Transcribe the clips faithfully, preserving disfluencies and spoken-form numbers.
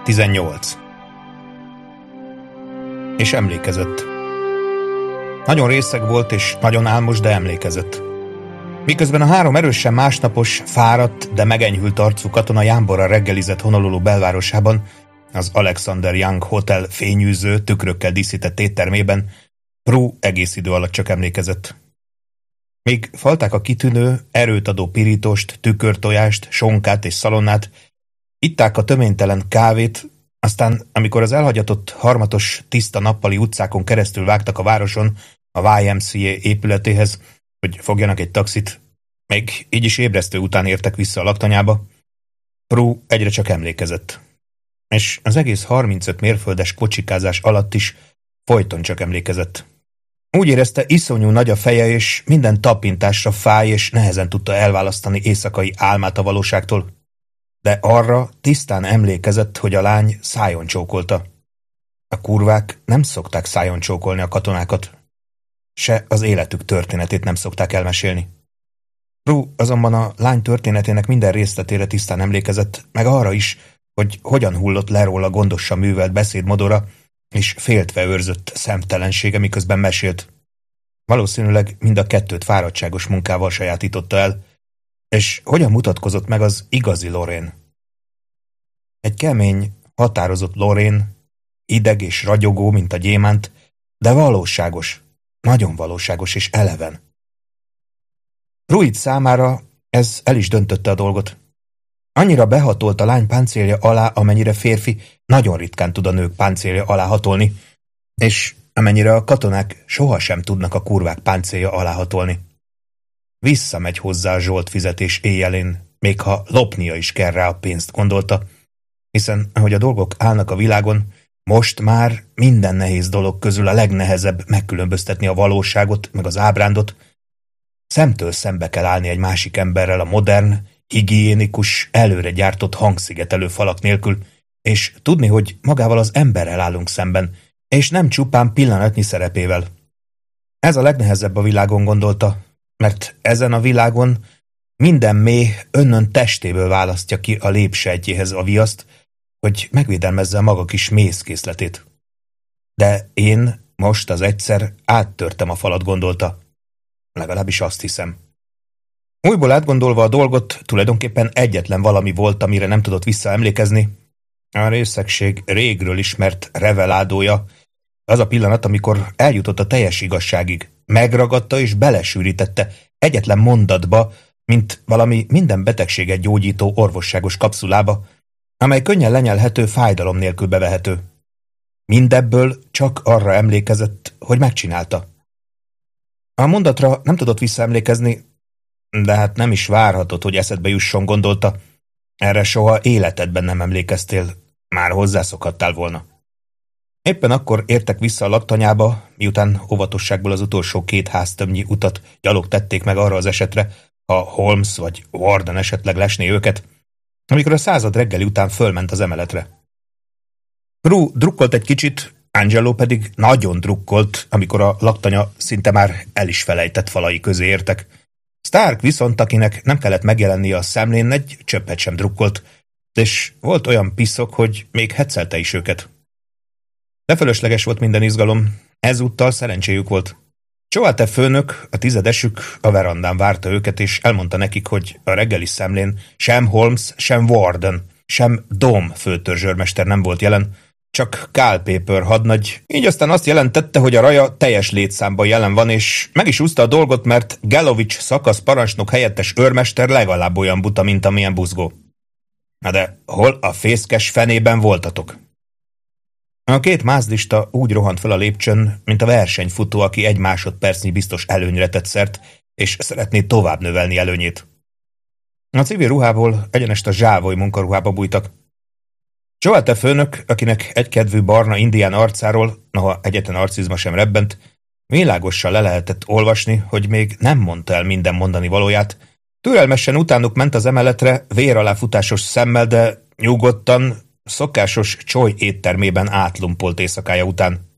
tizennyolc. És emlékezett. Nagyon részeg volt és nagyon álmos, de emlékezett. Miközben a három erősen másnapos, fáradt, de megenyhült arcú katona jámborra reggelizett Honolulu belvárosában, az Alexander Young Hotel fényűző, tükrökkel díszített éttermében, Prue egész idő alatt csak emlékezett. Még falták a kitűnő, erőt adó pirítost, tükörtojást, sonkát és szalonnát, itták a töménytelen kávét, aztán, amikor az elhagyatott, harmatos, tiszta nappali utcákon keresztül vágtak a városon a Y M C A épületéhez, hogy fogjanak egy taxit, még így is ébresztő után értek vissza a laktanyába, Prue egyre csak emlékezett. És az egész harmincöt mérföldes kocsikázás alatt is folyton csak emlékezett. Úgy érezte, iszonyú nagy a feje, és minden tapintásra fáj, és nehezen tudta elválasztani éjszakai álmát a valóságtól. De arra tisztán emlékezett, hogy a lány szájon csókolta. A kurvák nem szokták szájon csókolni a katonákat. Se az életük történetét nem szokták elmesélni. Prue azonban a lány történetének minden részletére tisztán emlékezett, meg arra is, hogy hogyan hullott le róla gondosan művelt beszédmodora, és féltve őrzött szemtelensége, miközben mesélt. Valószínűleg mind a kettőt fáradtságos munkával sajátította el, és hogyan mutatkozott meg az igazi Lorraine. Egy kemény, határozott Lorraine, ideg és ragyogó, mint a gyémánt, de valóságos, nagyon valóságos és eleven. Pruitt számára ez el is döntötte a dolgot. Annyira behatolt a lány páncélja alá, amennyire férfi nagyon ritkán tud a nők páncélja alá hatolni, és amennyire a katonák sohasem tudnak a kurvák páncélja alá hatolni. Visszamegy hozzá a zsolt fizetés éjjelén, még ha lopnia is kell rá a pénzt, gondolta, hiszen ahogy a dolgok állnak a világon, most már minden nehéz dolog közül a legnehezebb megkülönböztetni a valóságot meg az ábrándot. Szemtől szembe kell állni egy másik emberrel a modern, higiénikus, előre gyártott hangszigetelő falak nélkül, és tudni, hogy magával az emberrel állunk szemben, és nem csupán pillanatnyi szerepével. Ez a legnehezebb a világon, gondolta, mert ezen a világon minden méh önnön testéből választja ki a lépsejtjéhez a viaszt, hogy megvédelmezze a maga kis mézkészletét. De én most az egyszer áttörtem a falat, gondolta. Legalábbis azt hiszem. Újból átgondolva a dolgot, tulajdonképpen egyetlen valami volt, amire nem tudott visszaemlékezni. A részegség régről ismert reveládója, az a pillanat, amikor eljutott a teljes igazságig, megragadta és belesűrítette egyetlen mondatba, mint valami minden betegséget gyógyító orvosságos kapszulába, amely könnyen lenyelhető, fájdalom nélkül bevehető. Mindebből csak arra emlékezett, hogy megcsinálta. A mondatra nem tudott visszaemlékezni, de hát nem is várhatott, hogy eszedbe jusson, gondolta. Erre soha életedben nem emlékeztél, már hozzászokhattál volna. Éppen akkor értek vissza a laktanyába, miután óvatosságból az utolsó két háztömnyi utat gyalog tették meg arra az esetre, ha Holmes vagy Warden esetleg lesné őket, amikor a század reggeli után fölment az emeletre. Prue drukkolt egy kicsit, Angelo pedig nagyon drukkolt, amikor a laktanya szinte már el is felejtett falai közé értek. Stark viszont, akinek nem kellett megjelennie a szemlén, egy csöppet sem drukkolt, és volt olyan piszok, hogy még heccelte is őket. De fölösleges volt minden izgalom, ezúttal szerencséjük volt. Csoalte főnök, a tizedesük a verandán várta őket, és elmondta nekik, hogy a reggeli szemlén sem Holmes, sem Warden, sem Dom főtörzsőrmester nem volt jelen, csak Culpeper hadnagy, így aztán azt jelentette, hogy a raja teljes létszámban jelen van, és meg is úszta a dolgot, mert Galovics szakasz parancsnok helyettes őrmester legalább olyan buta, mint amilyen buzgó. Na de hol a fészkes fenében voltatok? A két mázlista úgy rohant fel a lépcsőn, mint a versenyfutó, aki egy másodpercnyi biztos előnyre tett szert, és szeretné tovább növelni előnyét. A civil ruhából egyenest a zsávoly munkaruhába bújtak. Csoalte főnök, akinek egykedvű barna indián arcáról, noha egyetlen arcizma sem rebbent, világosan le lehetett olvasni, hogy még nem mondta el minden mondani valóját. Türelmesen utánuk ment az emeletre, vér alá futásos szemmel, de nyugodtan, szokásos Csoy éttermében átlumpolt éjszakája után.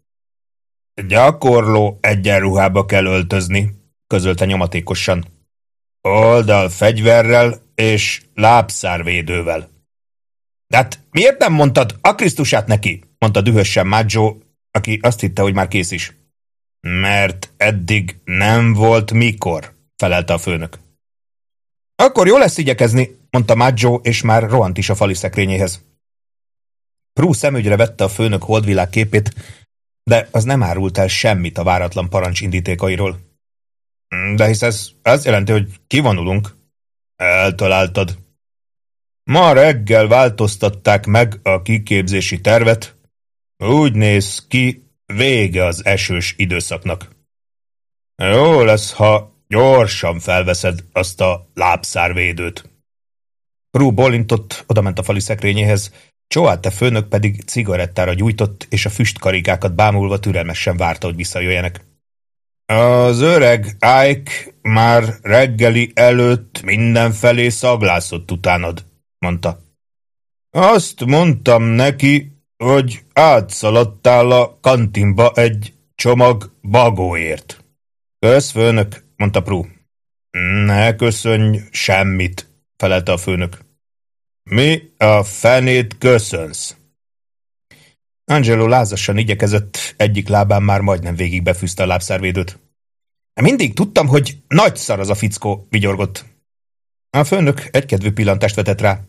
Gyakorló egyenruhába kell öltözni, közölte nyomatékosan. Oldal fegyverrel és lábszárvédővel. De hát miért nem mondtad a Krisztusát neki? Mondta dühösen Maggio, aki azt hitte, hogy már kész is. Mert eddig nem volt mikor, felelte a főnök. Akkor jó lesz igyekezni, mondta Maggio, és már rohant is a fali szekrényéhez. Prue szemügyre vette a főnök holdvilág képét, de az nem árult el semmit a váratlan parancs indítékairól. De hisz ez azt jelenti, hogy kivonulunk. Eltaláltad. Ma reggel változtatták meg a kiképzési tervet. Úgy néz ki, vége az esős időszaknak. Jó lesz, ha gyorsan felveszed azt a lábszárvédőt. Prue bólintott, odament a fali szekrényéhez, Csoáte főnök pedig cigarettára gyújtott, és a füstkarikákat bámulva türelmesen várta, hogy visszajöjjenek. Az öreg Ike már reggeli előtt mindenfelé szaglászott utánad, mondta. Azt mondtam neki, hogy átszaladtál a kantinba egy csomag bagóért. Kösz, főnök, mondta Prue. Ne köszönj semmit, felelte a főnök. Mi a fenét köszönsz? Angelo lázasan igyekezett, egyik lábán már majdnem végig befűzte a lábszárvédőt. Mindig tudtam, hogy nagy szar az a fickó, vigyorgott. A főnök egykedvű pillantást vetett rá.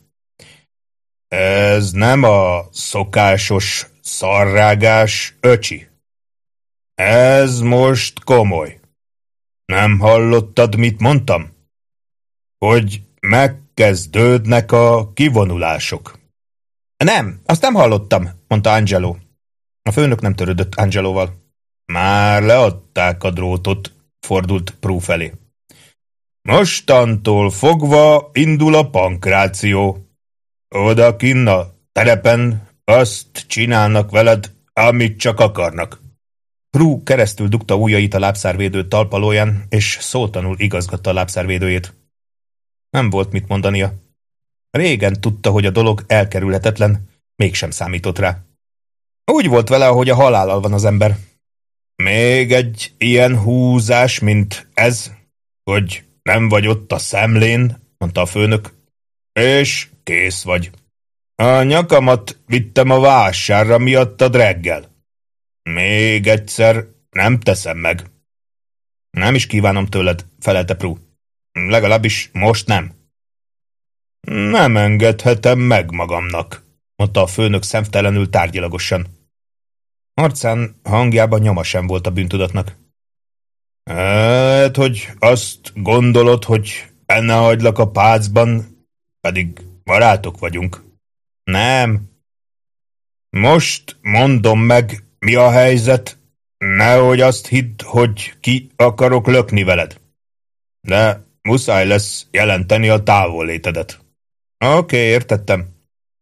Ez nem a szokásos szarrágás, öcsi. Ez most komoly. Nem hallottad, mit mondtam? Hogy megkezdődnek a kivonulások. Nem, azt nem hallottam, mondta Angelo. A főnök nem törődött Angelóval. Már leadták a drótot, fordult Prue felé. Mostantól fogva indul a pankráció. Odakinn a terepen azt csinálnak veled, amit csak akarnak. Prue keresztül dugta ujjait a lábszárvédő talpalóján, és szótanul igazgatta a lábszárvédőjét. Nem volt mit mondania. Régen tudta, hogy a dolog elkerülhetetlen, mégsem számított rá. Úgy volt vele, ahogy a halállal van az ember. Még egy ilyen húzás, mint ez, hogy nem vagy ott a szemlén, mondta a főnök, és kész vagy. A nyakamat vittem a vásárra miattad reggel. Még egyszer nem teszem meg. Nem is kívánom tőled, felelte Prue. Legalábbis most nem. Nem engedhetem meg magamnak, mondta a főnök szemtelenül tárgyilagosan. Arcán, hangjában nyoma sem volt a bűntudatnak. Hát, hogy azt gondolod, hogy benne hagylak a pácban, pedig barátok vagyunk. Nem. Most mondom meg, mi a helyzet, nehogy azt hidd, hogy ki akarok lökni veled. De muszáj lesz jelenteni a távollétedet. Oké, okay, értettem.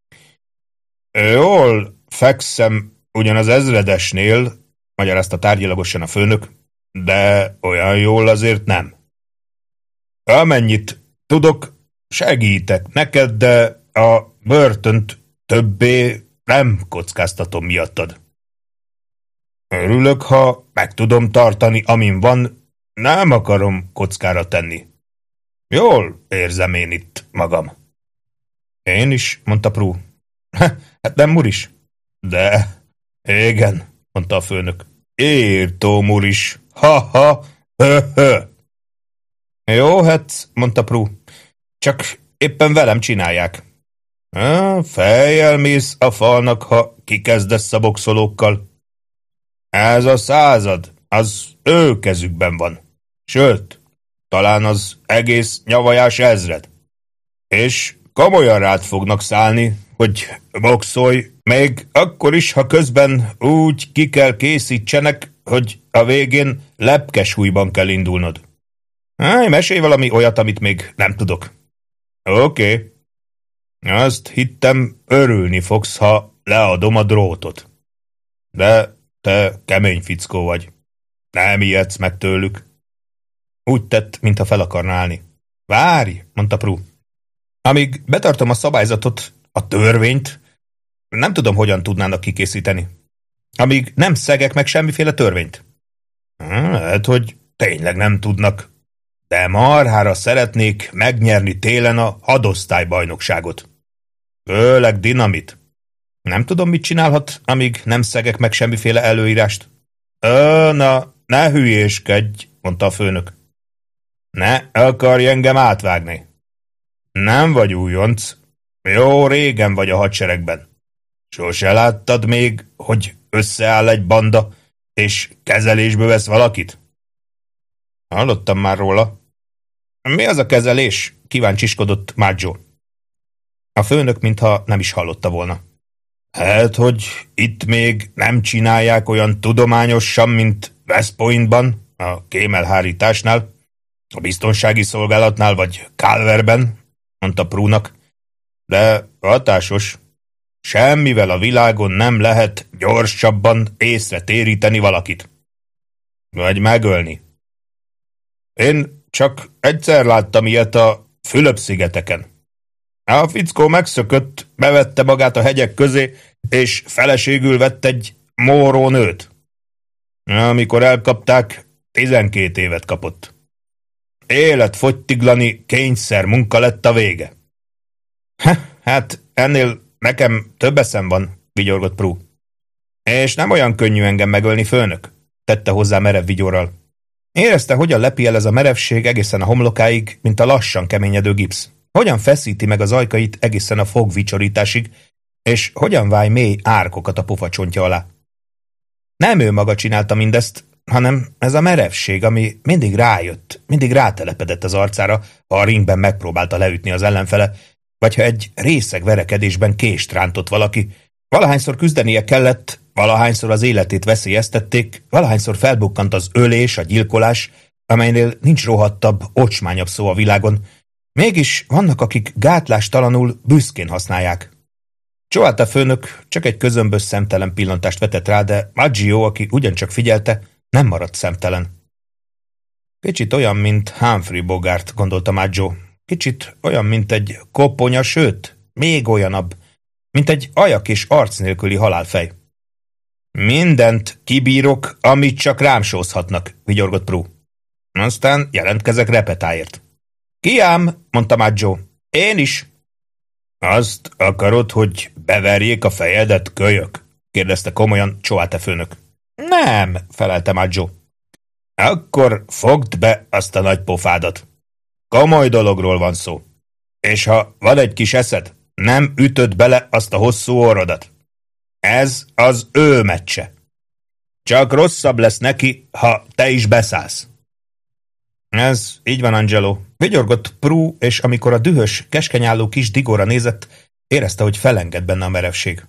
Jól fekszem ugyan az ezredesnél, magyarázta tárgyilagosan a főnök, de olyan jól azért nem. Amennyit tudok, segítek neked, de a börtönt többé nem kockáztatom miattad. Örülök, ha meg tudom tartani, amin van, nem akarom kockára tenni. Jól érzem én itt magam. Én is, mondta Prue. Hát nem muris. De, igen, mondta a főnök. Írtó muris. Ha-ha, hö-hö. Jó, hát, mondta Prue. Csak éppen velem csinálják. Fejjel mész a falnak, ha kikezdesz a boxolókkal. Ez a század, az ő kezükben van. Sőt, talán az egész nyavajás ezred. És komolyan rád fognak szállni, hogy boxolj, még akkor is, ha közben úgy ki kell készítsenek, hogy a végén lepkesújban kell indulnod. Háj, mesélj valami olyat, amit még nem tudok. Oké. Okay. Azt hittem, örülni fogsz, ha leadom a drótot. De te kemény fickó vagy. Nem ijedsz meg tőlük. Úgy tett, mintha fel akarna állni. Várj, mondta Prue. Amíg betartom a szabályzatot, a törvényt, nem tudom, hogyan tudnának kikészíteni. Amíg nem szegek meg semmiféle törvényt. Lehet, hogy tényleg nem tudnak. De marhára szeretnék megnyerni télen a hadosztálybajnokságot. Főleg dinamit. Nem tudom, mit csinálhat, amíg nem szegek meg semmiféle előírást. Ö, na, ne hülyéskedj, mondta a főnök. Ne akarj engem átvágni. Nem vagy újonc. Jó régen vagy a hadseregben. Sose láttad még, hogy összeáll egy banda, és kezelésbe vesz valakit? Hallottam már róla. Mi az a kezelés? Kíváncsiskodott Maggio. A főnök mintha nem is hallotta volna. Hát, hogy itt még nem csinálják olyan tudományosan, mint West Pointban, a kémelhárításnál, a biztonsági szolgálatnál vagy Calverben, mondta Prúnak, de hatásos. Semmivel a világon nem lehet gyorsabban észre téríteni valakit. Vagy megölni. Én csak egyszer láttam ilyet a Fülöp-szigeteken. A fickó megszökött, bevette magát a hegyek közé, és feleségül vett egy móró nőt. Amikor elkapták, tizenkét évet kapott. Életfogytiglani kényszer munka lett a vége. Hát ennél nekem több eszem van, vigyorgott Prue. És nem olyan könnyű engem megölni, főnök, tette hozzá merev vigyorral. Érezte, hogyan lepi el ez a merevség egészen a homlokáig, mint a lassan keményedő gipsz. Hogyan feszíti meg az ajkait egészen a fogvicsorításig, és hogyan váj mély árkokat a pofacsontja alá. Nem ő maga csinálta mindezt, hanem ez a merevség, ami mindig rájött, mindig rátelepedett az arcára, ha a ringben megpróbálta leütni az ellenfele, vagy ha egy részeg verekedésben kést rántott valaki, valahányszor küzdenie kellett, valahányszor az életét veszélyeztették, valahányszor felbukkant az ölés, a gyilkolás, amelynél nincs rohadtabb, ocsmányabb szó a világon. Mégis vannak, akik gátlástalanul büszkén használják. Csoálta főnök csak egy közömbös szemtelen pillantást vetett rá, de Maggio, aki ugyancsak figyelte, nem maradt szemtelen. Kicsit olyan, mint Humphrey Bogart, gondolta Maggio. Kicsit olyan, mint egy koponya, sőt, még olyanabb, mint egy ajak és arc nélküli halálfej. Mindent kibírok, amit csak rám sózhatnak, vigyorgott Prue. Aztán jelentkezek repetáért. Ki ám, mondta Maggio. Én is. Azt akarod, hogy beverjék a fejedet, kölyök? kérdezte komolyan Csoáte főnök. Nem, felelte Maggio. Akkor fogd be azt a nagy pofádat. Komoly dologról van szó. És ha van egy kis eszed, nem ütöd bele azt a hosszú orrodat. Ez az ő meccse. Csak rosszabb lesz neki, ha te is beszállsz. Ez így van, Angelo. Vigyorgott Prue, és amikor a dühös, keskenyálló kis Digóra nézett, érezte, hogy felenged benne a merevség.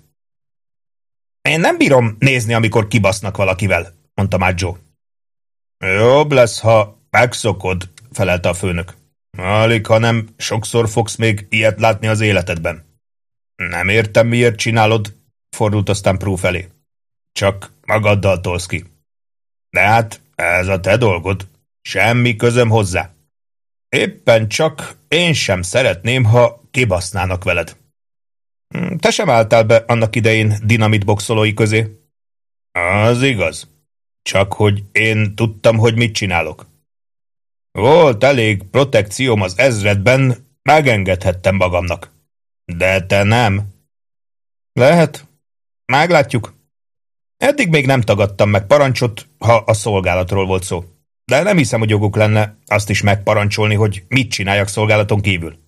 Én nem bírom nézni, amikor kibasznak valakivel, mondta Maggio. Jobb lesz, ha megszokod, felelte a főnök. Alig, ha nem, sokszor fogsz még ilyet látni az életedben. Nem értem, miért csinálod, fordult aztán Prue felé. Csak magaddal tolsz ki. De hát ez a te dolgod. Semmi közöm hozzá. Éppen csak én sem szeretném, ha kibasznának veled. Te sem álltál be annak idején dinamitboxolói közé. Az igaz. Csak hogy én tudtam, hogy mit csinálok. Volt elég protekcióm az ezredben, megengedhettem magamnak. De te nem. Lehet. Meglátjuk. Eddig még nem tagadtam meg parancsot, ha a szolgálatról volt szó. De nem hiszem, hogy joguk lenne azt is megparancsolni, hogy mit csináljak szolgálaton kívül.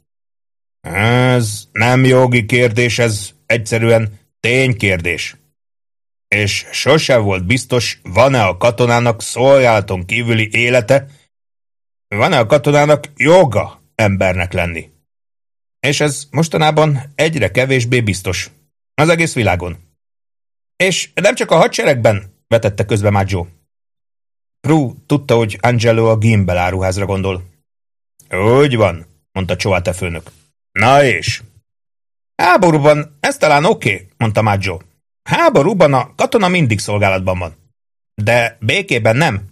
Ez nem jogi kérdés, ez egyszerűen ténykérdés. És sose volt biztos, van-e a katonának szolgálaton kívüli élete, van-e a katonának joga embernek lenni. És ez mostanában egyre kevésbé biztos. Az egész világon. És nem csak a hadseregben, vetette közbe Maggio. Prue tudta, hogy Angelo a Gimbel áruházra gondol. Úgy van, mondta Csoáte főnök. Na és? Háborúban ez talán oké, okay, mondta Maggio. Háborúban a katona mindig szolgálatban van. De békében nem.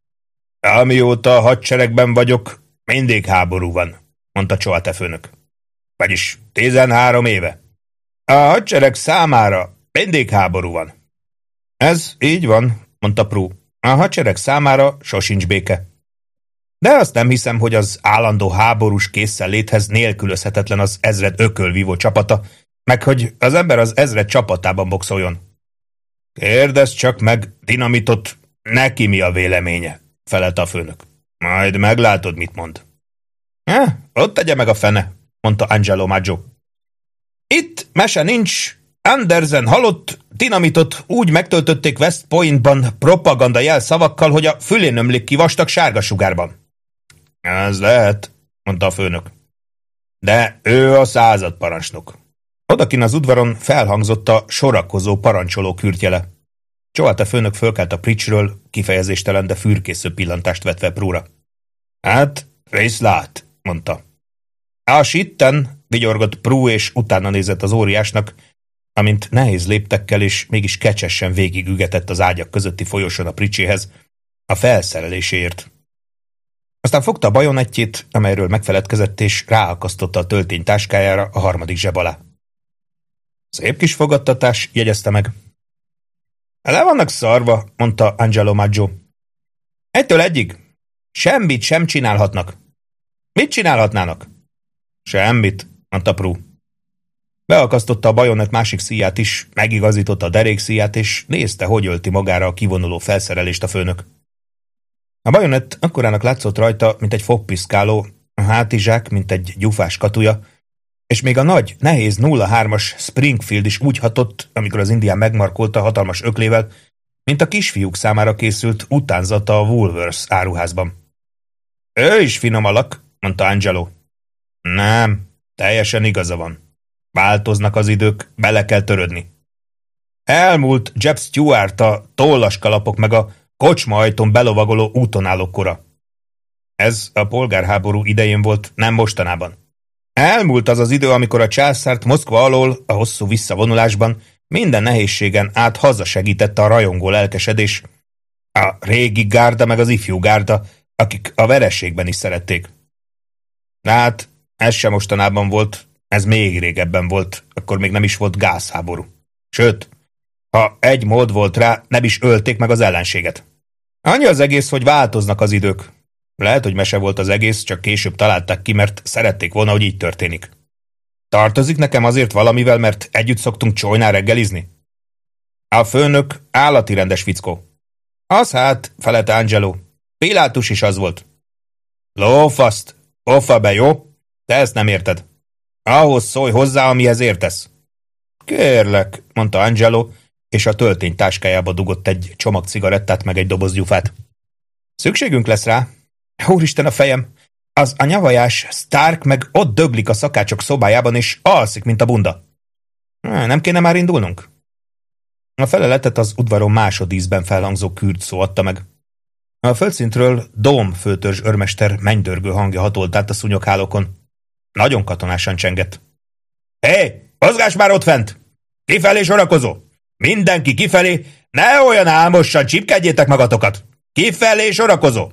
Amióta a hadseregben vagyok, mindig háború van, mondta Csoáte főnök. Vagyis tizenhárom éve. A hadsereg számára mindig háború van. Ez így van, mondta Prue. A hadsereg számára sosincs béke. De azt nem hiszem, hogy az állandó háborús készenléthez nélkülözhetetlen az ezred ökölvívó csapata, meg hogy az ember az ezred csapatában boxoljon. Kérdezd csak meg, dinamitot, neki mi a véleménye, felelte a főnök. Majd meglátod, mit mond. Eh, ott tegye meg a fene, mondta Angelo Maggio. Itt mese nincs, Andersen halott, dinamitot úgy megtöltötték West Pointban propaganda jelszavakkal, hogy a fülén ömlik ki vastag sárga sugárban. Ez lehet, mondta a főnök. De ő a századparancsnok. Odakin az udvaron felhangzott a sorakozó parancsoló kürtjele. Csolt a főnök fölkelt a pricsről, kifejezéstelen, de fürkésző pillantást vetve Prúra. Hát, viszlát, mondta. A sitten, vigyorgott Prú, és utána nézett az óriásnak, amint nehéz léptekkel és mégis kecsesen végigügetett az ágyak közötti folyosón a pricséhez, a felszereléséért. Aztán fogta a bajonettjét, amelyről megfeledkezett, és ráakasztotta a töltény táskájára a harmadik zseb alá. Szép kis fogadtatás, jegyezte meg. Le vannak szarva, mondta Angelo Maggio. Egytől egyig. Semmit sem csinálhatnak. Mit csinálhatnának? Semmit, mondta Prú. Beakasztotta a bajonett másik szíját is, megigazította a derékszíját, és nézte, hogy ölti magára a kivonuló felszerelést a főnök. A bajonett akkorának látszott rajta, mint egy fogpiszkáló, a hátizsák, mint egy gyufás katuja, és még a nagy, nehéz nulla hármas Springfield is úgy hatott, amikor az indián megmarkolta hatalmas öklével, mint a kisfiúk számára készült utánzata a Woolworths áruházban. Ő is finom alak, mondta Angelo. Nem, teljesen igaza van. Változnak az idők, bele kell törődni. Elmúlt Jeb Stuart a tollaskalapok meg a kocsmaajtón belovagoló útonállók kora. Ez a polgárháború idején volt, nem mostanában. Elmúlt az az idő, amikor a császárt Moszkva alól a hosszú visszavonulásban minden nehézségen át hazasegítette a rajongó lelkesedés, a régi gárda meg az ifjú gárda, akik a vereségben is szerették. De hát, ez sem mostanában volt, ez még régebben volt, akkor még nem is volt gázháború. Sőt, ha egy mód volt rá, nem is ölték meg az ellenséget. Annyi az egész, hogy változnak az idők. Lehet, hogy mese volt az egész, csak később találták ki, mert szerették volna, hogy így történik. Tartozik nekem azért valamivel, mert együtt szoktunk Csolynán reggelizni? A főnök állati rendes fickó. Az hát, felelte Angelo. Pilátus is az volt. Lófaszt, ofa be, jó? Te ezt nem érted. Ahhoz szólj hozzá, amihez értesz. Kérlek, mondta Angelo, és a töltény táskájába dugott egy csomag cigarettát meg egy doboz gyufát. Szükségünk lesz rá. Úristen a fejem! Az a nyavajás Stark meg ott döglik a szakácsok szobájában, és alszik, mint a bunda. Nem kéne már indulnunk? A feleletet az udvaron másodízben felhangzó kürt szó adta meg. A földszintről Dóm főtörzs őrmester mennydörgő hangja hatolt át a szúnyoghálókon. Nagyon katonásan csengett. Hé, mozgás már ott fent! Kifelé sorakozó! Mindenki kifelé, ne olyan álmosan csipkedjétek magatokat! Kifelé sorakozó!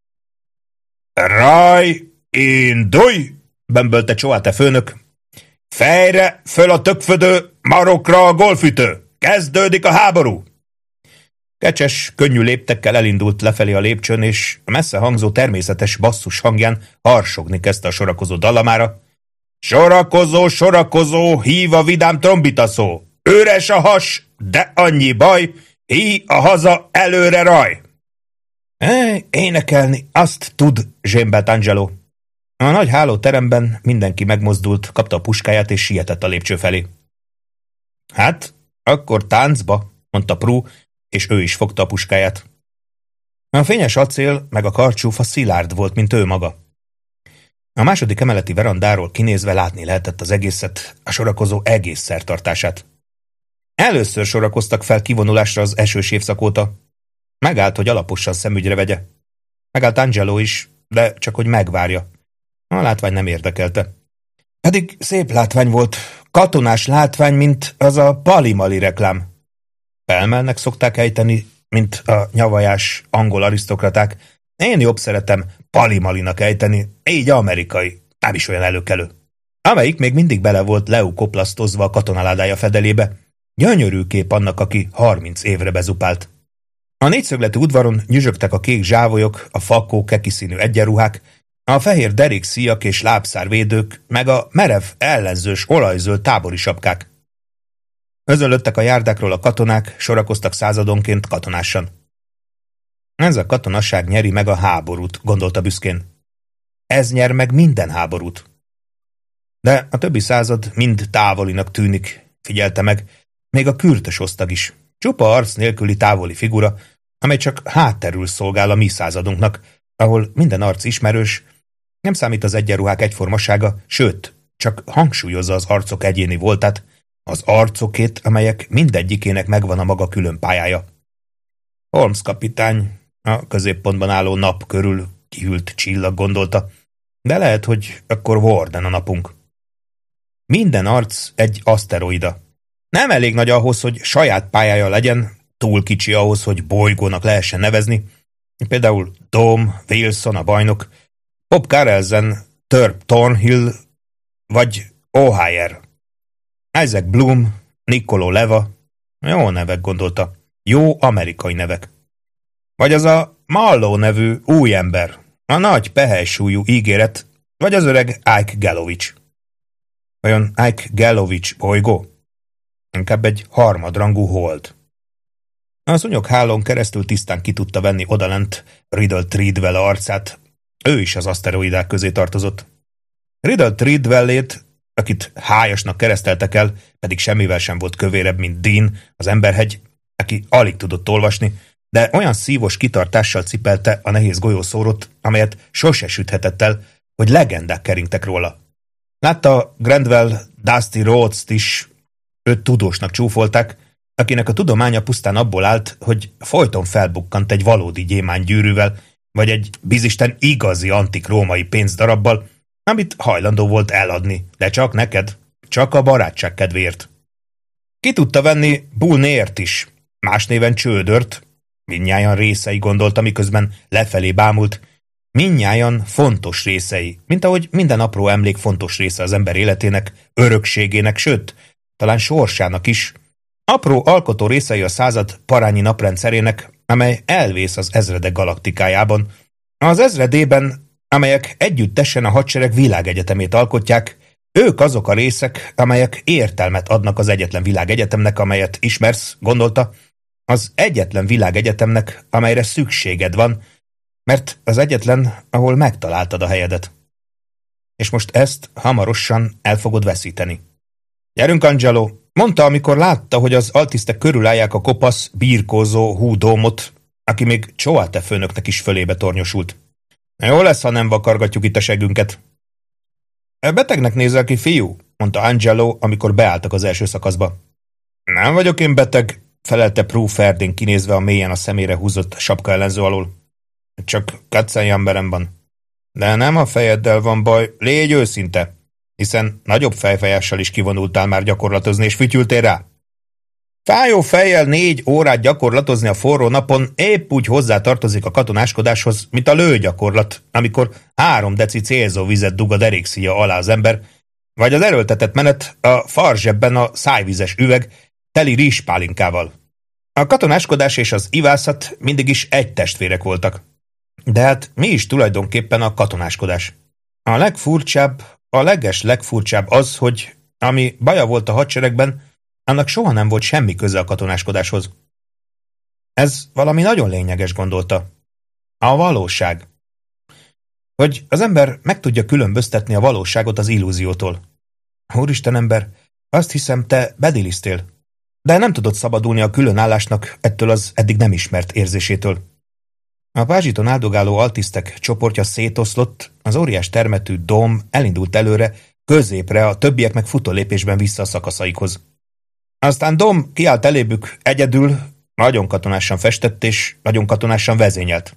Raj, indulj! Bömbölte Csoate főnök. Fejre, föl a tökfödő, marokra a golfütő! Kezdődik a háború! Kecses, könnyű léptekkel elindult lefelé a lépcsőn, és a messze hangzó természetes basszus hangján harsogni kezdte a sorakozó dallamára. Sorakozó, sorakozó, hív a vidám trombitaszó! Üres a has, de annyi baj, hí a haza, előre raj! É, énekelni, azt tud, zsémbelt Angelo. A nagy hálóteremben mindenki megmozdult, kapta a puskáját és sietett a lépcső felé. Hát, akkor táncba, mondta Prú, és ő is fogta a puskáját. A fényes acél meg a karcsúfa szilárd volt, mint ő maga. A második emeleti verandáról kinézve látni lehetett az egészet, a sorakozó egész szertartását. Először sorakoztak fel kivonulásra az esős évszak óta. Megállt, hogy alaposan szemügyre vegye. Megállt Angelo is, de csak hogy megvárja. A látvány nem érdekelte. Pedig szép látvány volt, katonás látvány, mint az a Pali-Mali reklám. Pelmelnek szokták ejteni, mint a nyavajás angol arisztokraták. Én jobb szeretem Pali-Malinak ejteni, így amerikai, nem is olyan előkelő. Amelyik még mindig bele volt leukoplasztozva a katonaládája fedelébe. Gyönyörű kép annak, aki harminc évre bezupált. A négyszögletű udvaron nyüzsögtek a kék zsávolyok, a fakó, kekiszínű egyenruhák, A fehér derékszíjak és lábszárvédők, meg a merev, ellenzős, olajzöld tábori sapkák. Özönlöttek a járdákról a katonák, sorakoztak századonként katonásan. Ez a katonasság nyeri meg a háborút, gondolta büszkén. Ez nyer meg minden háborút. De a többi század mind távolinak tűnik, figyelte meg, még a kürtös osztag is. Csupa arc nélküli távoli figura, amely csak hátterül szolgál a mi századunknak, ahol minden arc ismerős, nem számít az egyenruhák egyformasága, sőt, csak hangsúlyozza az arcok egyéni voltát, az arcokét, amelyek mindegyikének megvan a maga külön pályája. Holmes kapitány, a középpontban álló nap körül kihűlt csillag gondolta, de lehet, hogy akkor Warden a napunk. Minden arc egy aszteroida. Nem elég nagy ahhoz, hogy saját pályája legyen, túl kicsi ahhoz, hogy bolygónak lehessen nevezni. Például Dom, Wilson a bajnok, Bob Carelsen, Turp Thornhill vagy O'Hare. Isaac Bloom, Niccolo Leva. Jó nevek, gondolta. Jó amerikai nevek. Vagy az a Mallow nevű új ember, a nagy pehely-súlyú ígéret, vagy az öreg Ike Gallowich. Vajon Ike Gallowich bolygó? Inkább egy harmadrangú hold. A szúnyoghálón keresztül tisztán ki tudta venni odalent Riddle Treadwell arcát. Ő is az aszteroidák közé tartozott. Riddle Treadwellét, akit hájasnak kereszteltek el, pedig semmivel sem volt kövérebb, mint Dean, az emberhegy, aki alig tudott olvasni, de olyan szívos kitartással cipelte a nehéz golyószórót, amelyet sose süthetett el, hogy legendák keringtek róla. Látta Grandwell Dusty Rhodes-t is, őt tudósnak csúfolták, akinek a tudománya pusztán abból állt, hogy folyton felbukkant egy valódi gyémántgyűrűvel, vagy egy bizisten igazi antik római pénzdarabbal, amit hajlandó volt eladni, de csak neked, csak a barátság kedvéért. Ki tudta venni Bullnért is, más néven Csődört, mindnyájan részei gondolta, miközben lefelé bámult, mindnyájan fontos részei, mint ahogy minden apró emlék fontos része az ember életének, örökségének, sőt, talán sorsának is, apró alkotó részei a század parányi naprendszerének, amely elvész az ezredek galaktikájában. Az ezredében, amelyek együttesen a hadsereg világegyetemét alkotják, ők azok a részek, amelyek értelmet adnak az egyetlen világegyetemnek, amelyet ismersz, gondolta, az egyetlen világegyetemnek, amelyre szükséged van, mert az egyetlen, ahol megtaláltad a helyedet. És most ezt hamarosan el fogod veszíteni. Gyerünk, Angelo, mondta, amikor látta, hogy az altisztek körülállják a kopasz, birkózó húdómot, aki még Csoate főnöknek is fölébe tornyosult. Jó lesz, ha nem vakargatjuk itt a segünket. Betegnek nézel ki, fiú, mondta Angelo, amikor beálltak az első szakaszba. Nem vagyok én beteg, felelte Prue ferdén kinézve a mélyen a szemére húzott sapka ellenző alól. Csak katszajamberem van. De nem a fejeddel van baj, légy őszinte, hiszen nagyobb fejfejással is kivonultál már gyakorlatozni, és fütyültél rá. Fájó fejjel négy órát gyakorlatozni a forró napon épp úgy hozzá tartozik a katonáskodáshoz, mint a lőgyakorlat, amikor három deci célzó vizet dug a derékszíja alá az ember, vagy az erőltetett menet a farzsebben a szájvizes üveg teli rizspálinkával. A katonáskodás és az ivászat mindig is egy testvérek voltak. De hát mi is tulajdonképpen a katonáskodás? A legfurcsább, a leges legfurcsább az, hogy ami baja volt a hadseregben, annak soha nem volt semmi köze a katonáskodáshoz. Ez valami nagyon lényeges, gondolta. A valóság. Hogy az ember meg tudja különböztetni a valóságot az illúziótól. Úristen ember, azt hiszem, te bedilisztél. De nem tudod szabadulni a különállásnak ettől az eddig nem ismert érzésétől. A pázsiton áldogáló altisztek csoportja szétoszlott, az óriás termetű Dom elindult előre, középre, a többiek meg futólépésben vissza a szakaszaikhoz. Aztán Dom kiállt elébük egyedül, nagyon katonásan festett és nagyon katonásan vezényelt.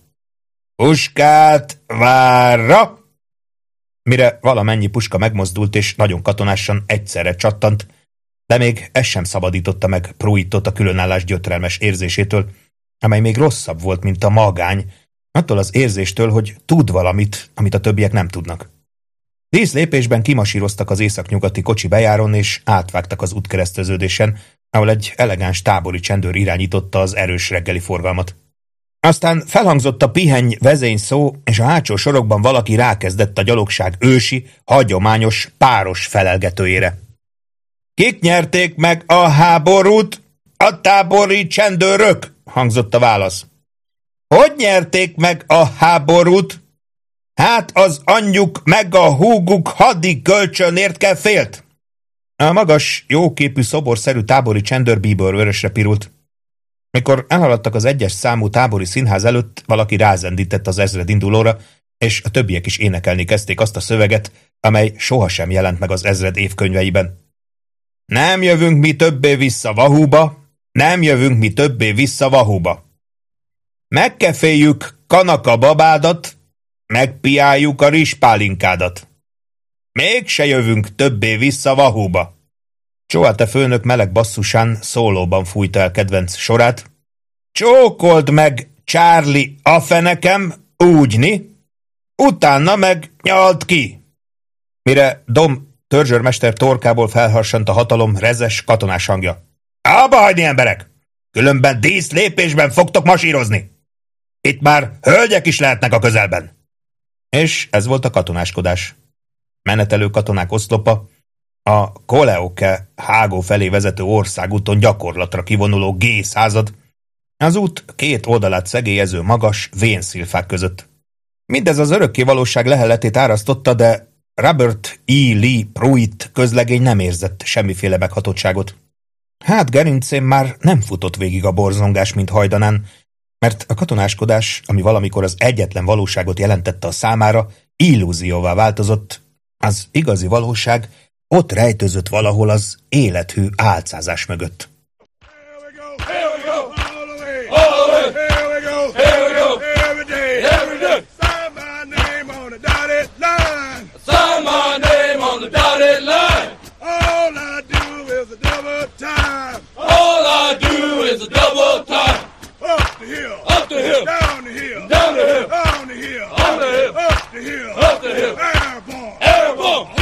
Puskát várra! Mire valamennyi puska megmozdult és nagyon katonásan egyszerre csattant, de még ez sem szabadította meg Pruittot a különállás gyötrelmes érzésétől, amely még rosszabb volt, mint a magány, attól az érzéstől, hogy tud valamit, amit a többiek nem tudnak. Tíz lépésben kimasíroztak az északnyugati kocsi bejáron, és átvágtak az útkereszteződésen, ahol egy elegáns tábori csendőr irányította az erős reggeli forgalmat. Aztán felhangzott a piheny vezény szó, és a hátsó sorokban valaki rákezdett a gyalogság ősi, hagyományos, páros felelgetőjére. Kik nyerték meg a háborút? A tábori csendőrök, hangzott a válasz. Hogy nyerték meg a háborút? Hát az anyjuk meg a húguk hadi kölcsönért kell félt. A magas, jóképű, szoborszerű tábori csendőr bíbor vörösre pirult. Mikor elhaladtak az egyes számú tábori színház előtt, valaki rázendített az ezred indulóra, és a többiek is énekelni kezdték azt a szöveget, amely sohasem jelent meg az ezred évkönyveiben. Nem jövünk mi többé vissza Vahúba, nem jövünk mi többé vissza Vahúba. Megkeféljük Kanaka babádat, megpiáljuk a rizspálinkádat. Mégse jövünk többé vissza Vahúba. Csoate főnök meleg basszusán szólóban fújta el kedvenc sorát. Csókold meg, Charlie, a fenekem, úgyni, utána meg nyald ki. Mire Dom törzsőrmester torkából felharsant a hatalom rezes katonás hangja. Abba hagyni, emberek! Különben dísz lépésben fogtok masírozni. Itt már hölgyek is lehetnek a közelben. És ez volt a katonáskodás. Menetelő katonák oszlopa, a Koleoke hágó felé vezető országúton gyakorlatra kivonuló G század, az út két oldalát szegélyező magas vénszilfák között. Mindez az örökké valóság leheletét árasztotta, de Robert E. Lee Pruitt közlegény nem érzett semmiféle meghatottságot. Hát gerincén már nem futott végig a borzongás, mint hajdanán, mert a katonáskodás, ami valamikor az egyetlen valóságot jelentette a számára, illúzióvá változott, az igazi valóság ott rejtőzött valahol az élethű álcázás mögött. Airborne! Airborne!